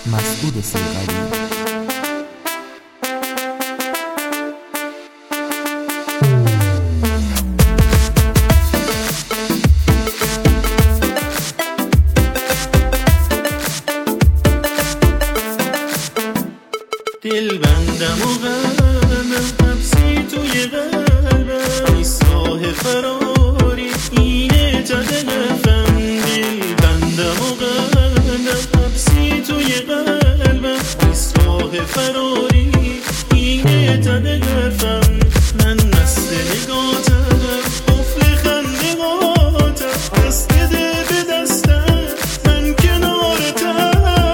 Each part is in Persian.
مسعود صیقلی. دل بندم و غمم حبسی توی قلبم، نیست راه فراری اینه تا دلفم. دل بندم و غمم حبسی توی قلبم، نیست راه فراری اینه تا دلفم. من مست نگاتم، قفل خندقاتم، دست بده به دستم، من کنارتم.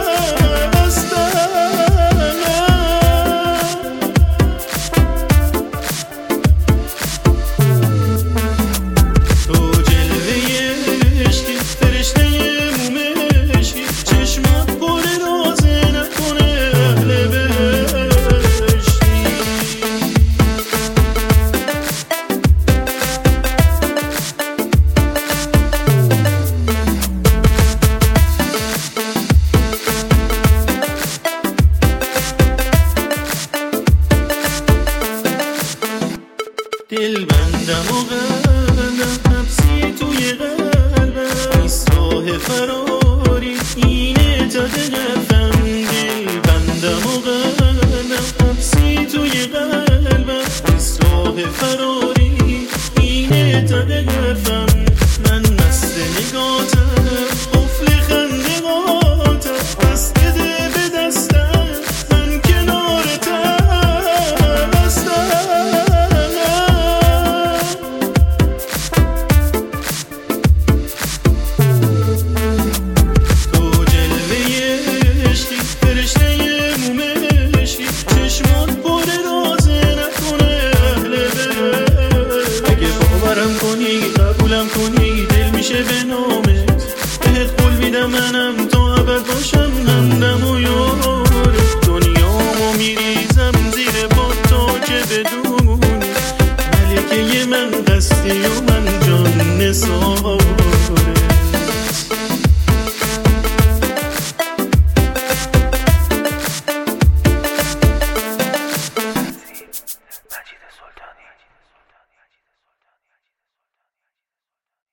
دل بندم و غمم حبسی توی قلبم، نیست راه فراری اینه تا دلفم. دل بندم و غمم حبسی توی قلبم، نیست راه فراری اینه تا دلفم. من مست نگاتم، قفل خندقاتم، دست بده به دستم، من کنارتم. قبولم کنی دل میشه به نامت، بهت قول میدم منم